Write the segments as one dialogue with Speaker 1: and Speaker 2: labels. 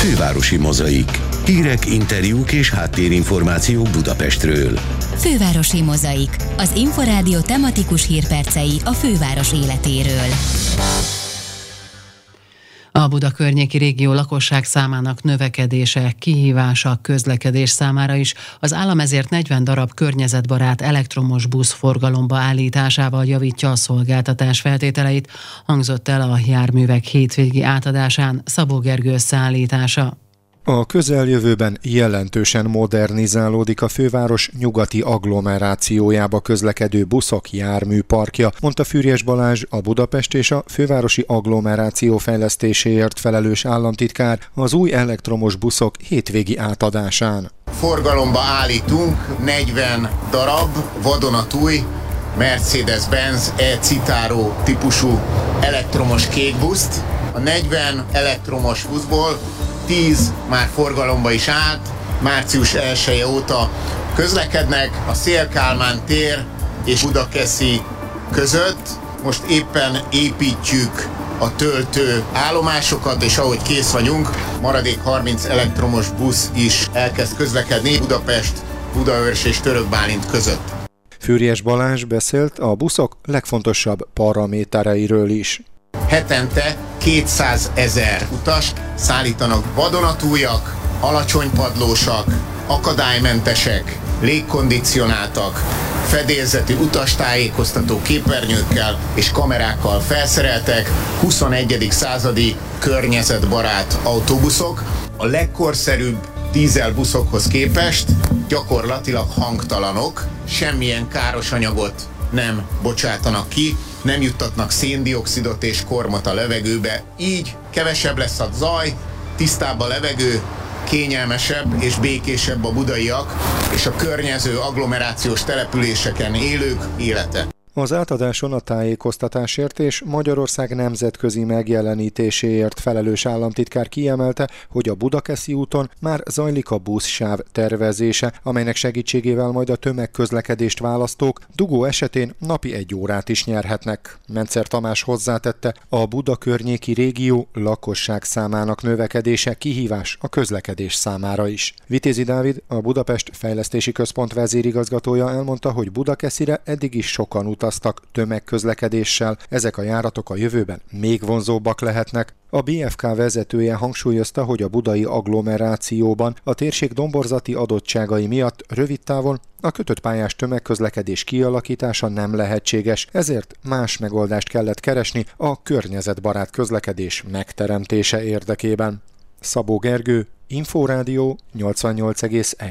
Speaker 1: Fővárosi Mozaik. Hírek, interjúk és háttérinformációk Budapestről.
Speaker 2: Fővárosi Mozaik. Az Inforádió tematikus hírpercei a főváros életéről.
Speaker 3: A Buda környéki régió lakosság számának növekedése kihívása a közlekedés számára is. Az állam ezért 40 darab környezetbarát elektromos busz forgalomba állításával javítja a szolgáltatás feltételeit, hangzott el a járművek hétvégi átadásán. Szabó Gergő összeállítása.
Speaker 4: A közeljövőben jelentősen modernizálódik a főváros nyugati agglomerációjába közlekedő buszok járműparkja, mondta Füriyes Balázs, a Budapest és a fővárosi agglomeráció fejlesztéséért felelős államtitkár az új elektromos buszok hétvégi átadásán.
Speaker 5: Forgalomba állítunk 40 darab vadonatúj Mercedes-Benz E-Citaro típusú elektromos kékbuszt. A 40 elektromos buszból 10 már forgalomba is állt, március 1-e óta közlekednek a Széll-Kálmán tér és Budakeszi között. Most éppen építjük a töltő állomásokat, és ahogy kész vagyunk, maradék 30 elektromos busz is elkezd közlekedni Budapest, Budaörs és Törökbálint között.
Speaker 4: Füriyes Balázs beszélt a buszok legfontosabb paramétereiről is.
Speaker 5: Hetente 200 000 utast szállítanak vadonatújak, alacsonypadlósak, akadálymentesek, légkondicionáltak, fedélzetű utastájékoztató képernyőkkel és kamerákkal felszereltek 21. századi környezetbarát autóbuszok. A legkorszerűbb dízelbuszokhoz képest gyakorlatilag hangtalanok, semmilyen káros anyagot nem bocsátanak ki, nem juttatnak széndioxidot és kormot a levegőbe, így kevesebb lesz a zaj, tisztább a levegő, kényelmesebb és békésebb a budaiak és a környező agglomerációs településeken élők élete.
Speaker 4: Az átadáson a tájékoztatásért és Magyarország nemzetközi megjelenítéséért felelős államtitkár kiemelte, hogy a Budakeszi úton már zajlik a buszsáv tervezése, amelynek segítségével majd a tömegközlekedést választók dugó esetén napi 1 órát is nyerhetnek. Mencer Tamás hozzátette, a Buda környéki régió lakosság számának növekedése kihívás a közlekedés számára is. Vitézi Dávid, a Budapest Fejlesztési Központ vezérigazgatója elmondta, hogy Budakeszire eddig is sokan utaztak tömegközlekedéssel, ezek a járatok a jövőben még vonzóbbak lehetnek. A BFK vezetője hangsúlyozta, hogy a budai agglomerációban a térség domborzati adottságai miatt rövid távon a kötött pályás tömegközlekedés kialakítása nem lehetséges, ezért más megoldást kellett keresni a környezetbarát közlekedés megteremtése érdekében. Szabó Gergő, Inforádió 88,1.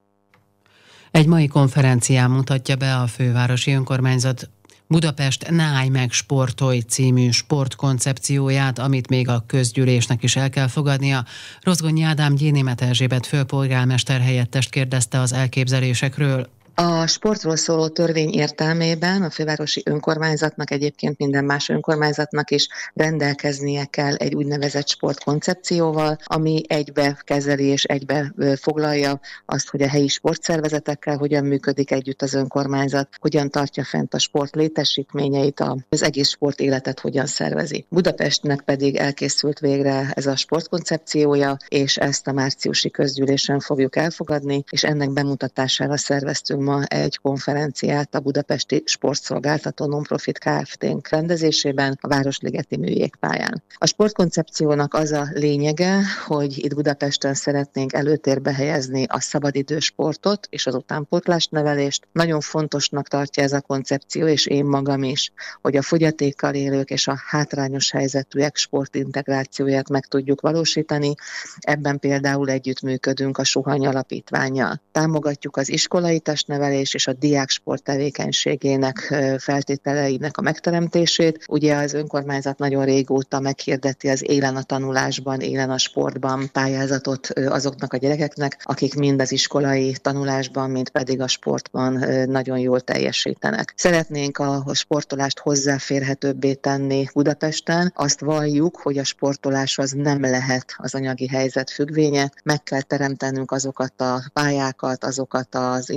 Speaker 3: Egy mai konferencián mutatja be a fővárosi önkormányzat Budapest Ne állj meg, sportolj című sportkoncepcióját, amit még a közgyűlésnek is el kell fogadnia. Rozgonyi Ádám Gyénémet Erzsébet főpolgármester helyettest kérdezte az elképzelésekről.
Speaker 6: A sportról szóló törvény értelmében a fővárosi önkormányzatnak, egyébként minden más önkormányzatnak is rendelkeznie kell egy úgynevezett sportkoncepcióval, ami egybe kezeli és egybe foglalja azt, hogy a helyi sportszervezetekkel hogyan működik együtt az önkormányzat, hogyan tartja fent a sport létesítményeit, az egész sportéletet hogyan szervezi. Budapestnek pedig elkészült végre ez a sportkoncepciója, és ezt a márciusi közgyűlésen fogjuk elfogadni, és ennek bemutatására szerveztünk ma egy konferenciát a Budapesti Sportszolgáltató Nonprofit Kft. Rendezésében a Városligeti Műjégpályán. A sportkoncepciónak az a lényege, hogy itt Budapesten szeretnénk előtérbe helyezni a szabadidős sportot és az utánpótlásnevelést. Nagyon fontosnak tartja ez a koncepció, és én magam is, hogy a fogyatékkal élők és a hátrányos helyzetűek sportintegrációját meg tudjuk valósítani. Ebben például együttműködünk a Suhany Alapítvánnyal. Támogatjuk az iskolai testnevelést és a diák sport tevékenységének feltételeinek a megteremtését. Ugye az önkormányzat nagyon régóta meghirdeti az Élen a tanulásban, Élen a sportban pályázatot azoknak a gyerekeknek, akik mind az iskolai tanulásban, mind pedig a sportban nagyon jól teljesítenek. Szeretnénk a sportolást hozzáférhetőbbé tenni Budapesten. Azt valljuk, hogy a sportolás az nem lehet az anyagi helyzet függvénye. Meg kell teremtenünk azokat a pályákat, azokat az intézményeket,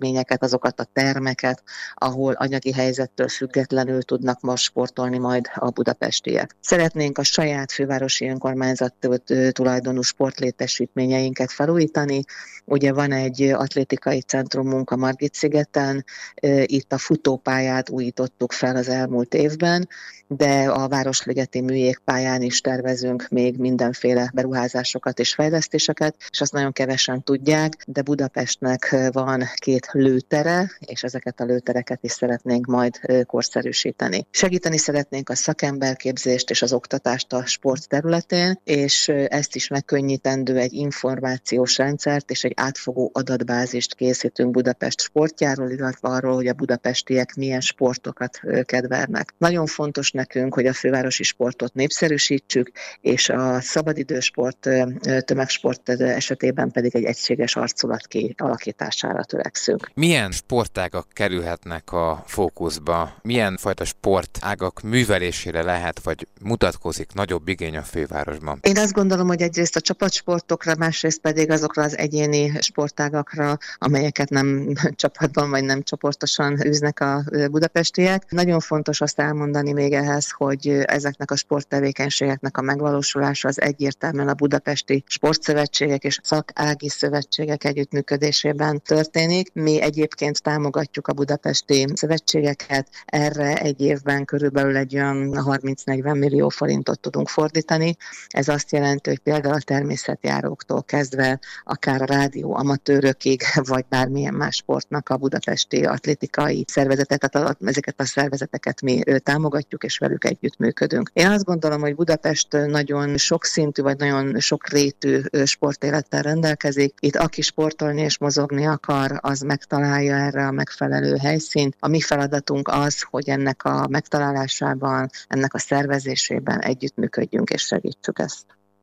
Speaker 6: létesítményeket, azokat a termeket, ahol anyagi helyzettől függetlenül tudnak most sportolni majd a budapestiek. Szeretnénk a saját fővárosi önkormányzat tulajdonú sportlétesítményeinket felújítani. Ugye van egy atlétikai centrumunk a Margit-szigeten, itt a futópályát újítottuk fel az elmúlt évben, de a Városligeti műjégpályán is tervezünk még mindenféle beruházásokat és fejlesztéseket, és azt nagyon kevesen tudják, de Budapestnek van 2 lőtere, és ezeket a lőtereket is szeretnénk majd korszerűsíteni. Segíteni szeretnénk a szakemberképzést és az oktatást a sport területén, és ezt is megkönnyítendő egy információs rendszert és egy átfogó adatbázist készítünk Budapest sportjáról, illetve arról, hogy a budapestiek milyen sportokat kedvelnek. Nagyon fontos nekünk, hogy a fővárosi sportot népszerűsítsük, és a szabadidősport, tömegsport esetében pedig egy egységes arculat kialakítására törekszünk.
Speaker 7: Milyen sportágak kerülhetnek a fókuszba? Milyen fajta sportágak művelésére lehet, vagy mutatkozik nagyobb igény a fővárosban?
Speaker 6: Én azt gondolom, hogy egyrészt a csapatsportokra, másrészt pedig azokra az egyéni sportágakra, amelyeket nem csapatban vagy nem csoportosan űznek a budapestiek. Nagyon fontos azt elmondani még ehhez, hogy ezeknek a sporttevékenységeknek a megvalósulása az egyértelműen a budapesti sportszövetségek és szakági szövetségek együttműködésében történik. Mi egyébként támogatjuk a budapesti szövetségeket, erre egy évben körülbelül egy olyan 30-40 millió forintot tudunk fordítani. Ez azt jelenti, hogy például a természetjáróktól kezdve akár a rádió amatőrökig, vagy bármilyen más sportnak a budapesti atlétikai szervezetet, tehát ezeket a szervezeteket mi támogatjuk, és velük együttműködünk. Én azt gondolom, hogy Budapest nagyon sokszintű, vagy nagyon sokrétű sportélettel rendelkezik. Itt aki sportolni és mozogni akar, az megtalálja erre a megfelelő helyszínt. A mi feladatunk az, hogy ennek a megtalálásában, ennek a szervezésében együttműködjünk és segítsük ezt.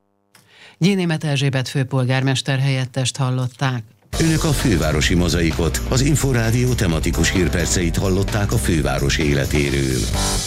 Speaker 3: Gyénémet Erzsébet főpolgármester helyettest hallották.
Speaker 1: Önök a Fővárosi Mozaikot, az Inforádió tematikus hírperceit hallották a főváros életéről.